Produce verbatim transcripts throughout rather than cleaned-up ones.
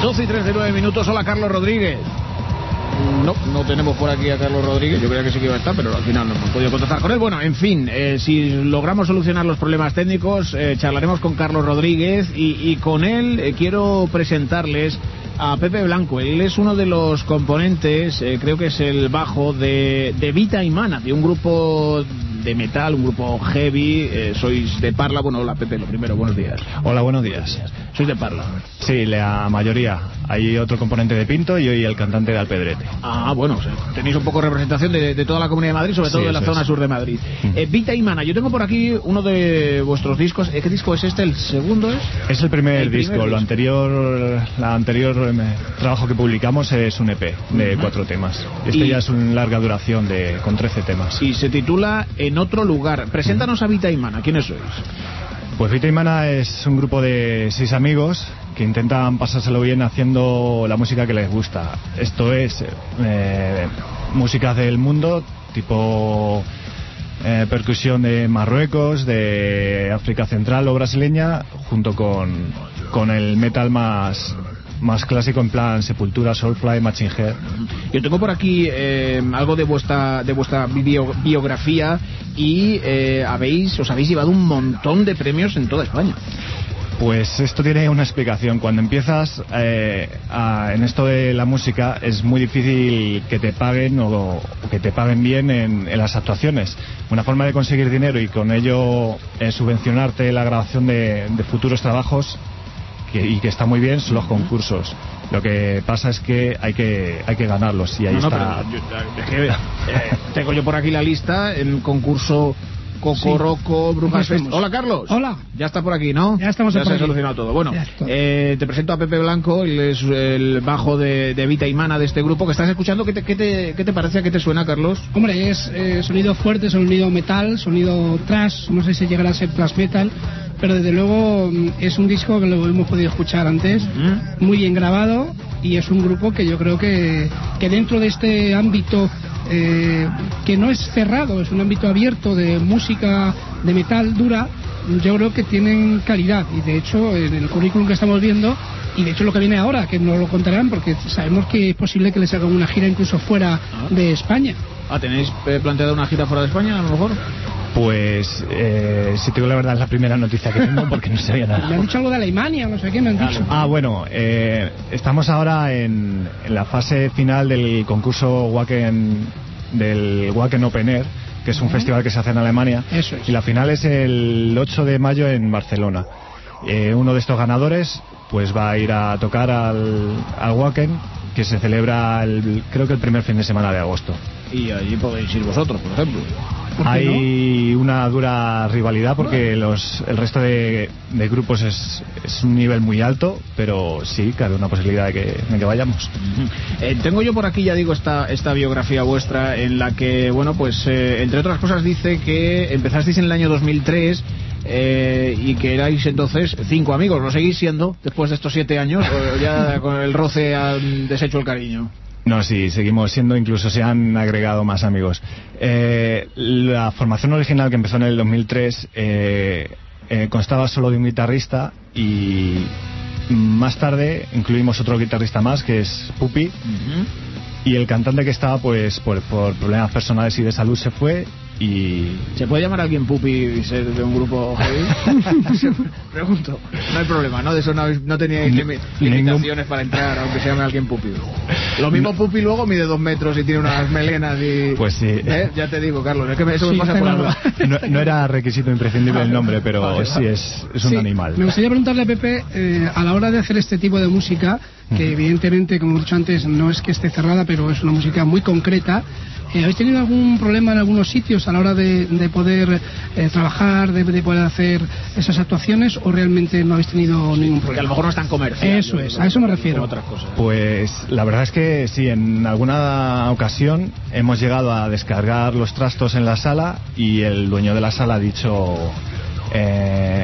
doce y treinta y nueve minutos. Hola, Carlos Rodríguez. No, no tenemos por aquí a Carlos Rodríguez. Yo creía que sí que iba a estar, pero al final no hemos podido contactar con él. Bueno, en fin, eh, si logramos solucionar los problemas técnicos, eh, charlaremos con Carlos Rodríguez y, y con él eh, quiero presentarles a Pepe Blanco. Él es uno de los componentes, eh, creo que es el bajo de, de Vita y Mana, de un grupo de metal, un grupo heavy. Eh, sois de Parla. Bueno, hola Pepe, lo primero, buenos días. Hola, buenos días. Sois de Parla. Sí, la mayoría. Hay otro componente de Pinto y hoy el cantante de Alpedrete. Ah, bueno, o sea, tenéis un poco de representación de, de toda la Comunidad de Madrid, sobre todo sí, de la zona es. sur de Madrid. Mm. Eh, Vita y Mana, yo tengo por aquí uno de vuestros discos. ¿Qué disco es este? ¿El segundo es? Es el primer, el disco. primer Lo disco. anterior, la anterior eh, trabajo que publicamos es un E P de uh-huh. cuatro temas. Este y... ya es una larga duración de con trece temas. Y se titula En otro lugar. Preséntanos uh-huh. a Vita y Mana. ¿Quiénes sois? Pues Vita y Mana es un grupo de seis amigos que intentan pasárselo bien haciendo la música que les gusta. Esto es eh, música del mundo, tipo eh, percusión de Marruecos, de África Central o brasileña, junto con, con el metal más... más clásico, en plan Sepultura, Soulfly, Machine Head. Yo tengo por aquí eh, algo de vuestra de vuestra bio, biografía y eh, habéis os habéis llevado un montón de premios en toda España. Pues esto tiene una explicación. Cuando empiezas eh, a, en esto de la música es muy difícil que te paguen o, o que te paguen bien en, en las actuaciones. Una forma de conseguir dinero y con ello eh, subvencionarte la grabación de, de futuros trabajos Que, y que está muy bien son los concursos. Lo que pasa es que hay que hay que ganarlos y ahí no, está. No, yo, es que, eh, tengo yo por aquí la lista en concurso Cocoroco, sí. Brujas Fest. Hola, Carlos. Hola. Ya está por aquí, ¿no? Ya estamos. Ya se ha solucionado todo. Bueno, eh, te presento a Pepe Blanco, él es el bajo de, de Vita y Mana de este grupo que estás escuchando. ¿Qué te, qué te, qué te parece? ¿Qué te suena, Carlos? Hombre, es eh, sonido fuerte, sonido metal, sonido thrash, no sé si llegará a ser thrash metal, pero desde luego es un disco que lo hemos podido escuchar antes, ¿Mm? muy bien grabado, y es un grupo que yo creo que, que dentro de este ámbito eh, que no es cerrado, es un ámbito abierto de música de metal dura, yo creo que tienen calidad, y de hecho en el currículum que estamos viendo, y de hecho lo que viene ahora, que nos lo contarán porque sabemos que es posible que les hagan una gira incluso fuera ah. de España. Ah, ¿tenéis planteado una gira fuera de España a lo mejor? Pues, eh, si te digo la verdad, es la primera noticia que tengo porque no sabía nada. Me han dicho algo de Alemania, no sé qué me han dicho. Ah, bueno, eh, estamos ahora en, en la fase final del concurso Wacken, del Wacken Open Air, que es un uh-huh. festival que se hace en Alemania. Eso es. Y la final es el ocho de mayo en Barcelona. Eh, uno de estos ganadores pues va a ir a tocar al, al Wacken, que se celebra el, creo que el primer fin de semana de agosto. Y allí podéis ir vosotros, por ejemplo. Hay no? una dura rivalidad porque los el resto de, de grupos es, es un nivel muy alto, pero sí, cabe una posibilidad de que, de que vayamos. Uh-huh. Eh, tengo yo por aquí, ya digo, esta, esta biografía vuestra en la que, bueno, pues eh, entre otras cosas dice que empezasteis en el año dos mil tres eh, y que erais entonces cinco amigos. ¿Lo seguís siendo después de estos siete años o ya con el roce han deshecho el cariño? No, sí, seguimos siendo, incluso se han agregado más amigos. Eh, la formación original, que empezó en el dos mil tres, eh, eh, constaba solo de un guitarrista, y más tarde incluimos otro guitarrista más, que es Pupi, uh-huh. y el cantante que estaba, pues por, por problemas personales y de salud, se fue. Y... ¿Se puede llamar a alguien Pupi y ser de un grupo heavy? Pregunto. No hay problema, ¿no? De eso no, no teníais lim- limitaciones ningún... para entrar, aunque se llame a alguien Pupi. Lo mismo no. Pupi luego mide dos metros y tiene unas melenas y... Pues sí. ¿Eh? Ya te digo, Carlos, es que eso sí, me pasa por algo. No, no era requisito imprescindible el nombre, pero vale, sí, es, es un sí, animal. Me gustaría preguntarle a Pepe, eh, a la hora de hacer este tipo de música, que evidentemente, como he dicho antes, no es que esté cerrada, pero es una música muy concreta. Eh, ¿Habéis tenido algún problema en algunos sitios a la hora de, de poder eh, trabajar, de, de poder hacer esas actuaciones, o realmente no habéis tenido ningún problema? Que a lo mejor no es tan comercial. Eso es, a eso me refiero. Otras cosas. Pues la verdad es que sí, en alguna ocasión hemos llegado a descargar los trastos en la sala y el dueño de la sala ha dicho... Eh,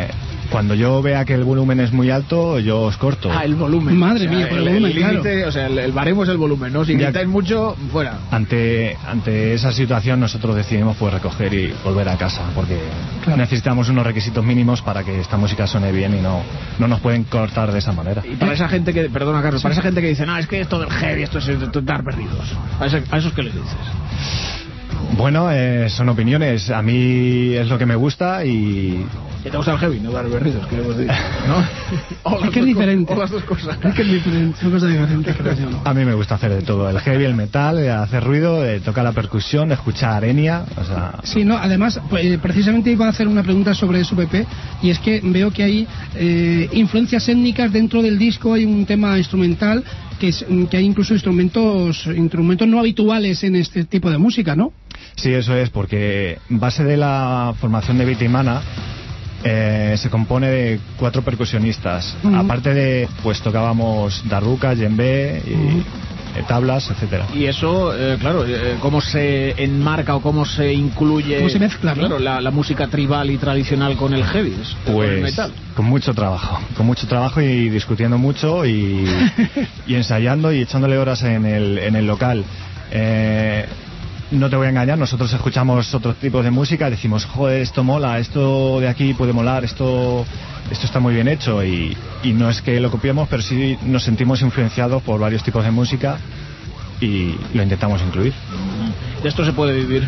Cuando yo vea que el volumen es muy alto, yo os corto. Ah, el volumen. Madre o sea, mía, por el, el volumen, el límite, claro. O sea, el, el baremo es el volumen, ¿no? Si Ya- gritáis mucho, fuera. Ante, ante esa situación nosotros decidimos pues recoger y volver a casa, porque Claro. necesitamos unos requisitos mínimos para que esta música suene bien y no, no nos pueden cortar de esa manera. Y para esa gente que, perdona Carlos, para esa gente que dice, no, es que esto del heavy, esto es estar perdidos. ¿A, ese- a esos qué les dices? Bueno, eh, son opiniones. A mí es lo que me gusta y Que te gusta el heavy, no dar berridos, queremos decir, ¿no? O las Es que es dos co- diferente. O las dos cosas. Es que es diferente, son cosas diferentes, creo yo, ¿no? a mí me gusta hacer de todo. El heavy, el metal, eh, hacer ruido, eh, tocar la percusión, escuchar Enya. O sea, Sí, no, además, pues, eh, precisamente iba a hacer una pregunta sobre eso, Pepe, y es que veo que hay eh, influencias étnicas dentro del disco, hay un tema instrumental, que, es, que hay incluso instrumentos instrumentos no habituales en este tipo de música, ¿no? sí, eso es, porque base de la formación de Vita y Mana eh, se compone de cuatro percusionistas. Ujú. Aparte de, pues tocábamos darbuka, djembe y Ujú. eh, tablas, etcétera. Y eso, eh, claro, eh, cómo se enmarca o cómo se incluye Cómo se mezcla, ¿no? claro, la, la música tribal y tradicional con el heavy, es- con el Pues metal. con mucho trabajo, con mucho trabajo y discutiendo mucho y, y ensayando y echándole horas en el, en el local. Eh, no te voy a engañar, nosotros escuchamos otros tipos de música, decimos, joder, esto mola, esto de aquí puede molar, esto, esto está muy bien hecho y, y no es que lo copiemos, pero sí nos sentimos influenciados por varios tipos de música y lo intentamos incluir. De esto se puede vivir.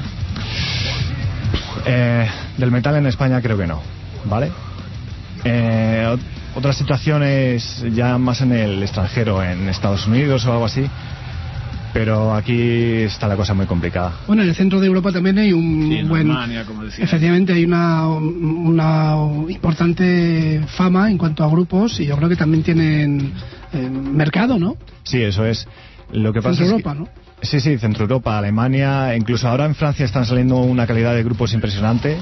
Eh, del metal en España creo que no, ¿vale? Eh, ot- otra situación es ya más en el extranjero, en Estados Unidos o algo así, pero aquí está la cosa muy complicada. Bueno, en el centro de Europa también hay un Sí, en buen... Alemania, como decía. Efectivamente, hay una, una importante fama en cuanto a grupos y yo creo que también tienen eh, mercado, ¿no? Sí, eso es. Lo que pasa Centro es que- Europa, ¿no? Sí, sí, Centro Europa, Alemania, incluso ahora en Francia están saliendo una calidad de grupos impresionante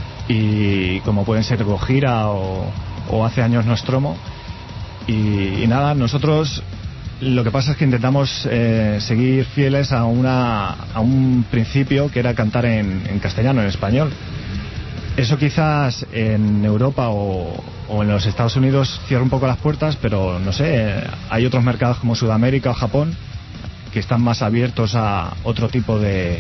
y como pueden ser Gojira o, o hace años Nostromo y, y nada, nosotros lo que pasa es que intentamos eh, seguir fieles a una a un principio que era cantar en, en castellano, en español. Eso quizás en Europa o, o en los Estados Unidos cierra un poco las puertas, pero no sé, hay otros mercados como Sudamérica o Japón que están más abiertos a otro tipo de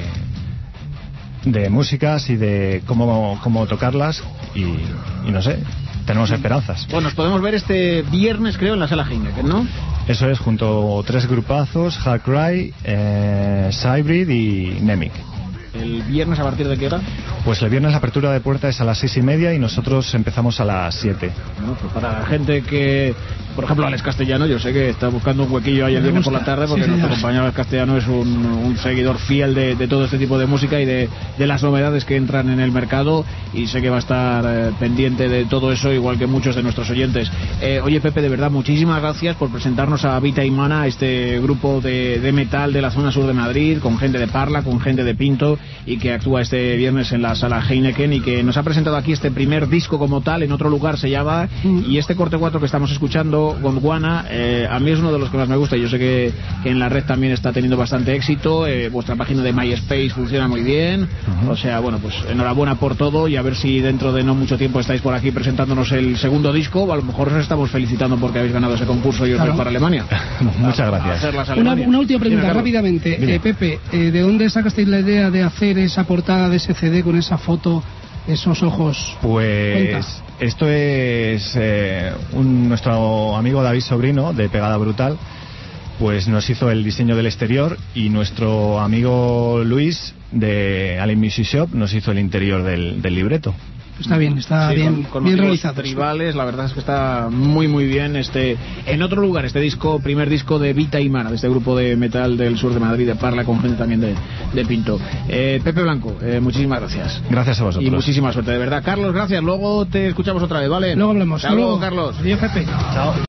de músicas y de cómo, cómo tocarlas y, y no sé, tenemos esperanzas. Bueno, nos podemos ver este viernes, creo, en la sala Heineken, ¿no? Eso es, junto a tres grupazos, Hard Cry, eh, Cybrid y Nemic. El viernes, ¿a partir de qué hora? Pues el viernes la apertura de puerta es a las seis y media y nosotros empezamos a las siete. Bueno, pues para la gente que, por ejemplo, Alex Castellano, yo sé que está buscando un huequillo ahí el Me viernes por gusta, la tarde, porque sí, nuestro señor. compañero Alex Castellano es un, un seguidor fiel de, de todo este tipo de música y de, de las novedades que entran en el mercado, y sé que va a estar eh, pendiente de todo eso, igual que muchos de nuestros oyentes. Eh, oye, Pepe, de verdad, muchísimas gracias por presentarnos a Vita y Mana, este grupo de, de metal de la zona sur de Madrid, con gente de Parla, con gente de Pinto, y que actúa este viernes en la sala Heineken, y que nos ha presentado aquí este primer disco como tal, en otro lugar se llama, Mm. y este corte cuatro que estamos escuchando, Gondwana, eh, a mí es uno de los que más me gusta, y yo sé que, que en la red también está teniendo bastante éxito, eh, vuestra página de MySpace funciona muy bien, Ujú. o sea, bueno, pues enhorabuena por todo, y a ver si dentro de no mucho tiempo estáis por aquí presentándonos el segundo disco, o a lo mejor os estamos felicitando porque habéis ganado ese concurso y os Claro. vais para Alemania. Muchas A gracias. hacerlas a Una, Alemania. una última pregunta, Dime, Carlos. rápidamente. Dime. Eh, Pepe, eh, ¿de dónde sacasteis la idea de hacer esa portada de ese C D con esa foto, esos ojos? Pues Cuenta. esto es eh, un, nuestro amigo David Sobrino de Pegada Brutal, pues nos hizo el diseño del exterior, y nuestro amigo Luis de Alien Music Shop nos hizo el interior del, del libreto. Está bien, está Sí, bien, con, con bien motivos realizado. tribales, la verdad es que está muy muy bien. Este, en otro lugar, este disco, primer disco de Vita y Mana, de este grupo de metal del sur de Madrid, de Parla, con gente también de, de Pinto. Eh, Pepe Blanco, eh, muchísimas gracias. Gracias a Y vosotros. muchísima suerte, de verdad. Carlos, gracias. Luego te escuchamos otra vez, ¿vale? Luego hablamos. Hasta luego, Carlos. Adiós, Pepe. Chao.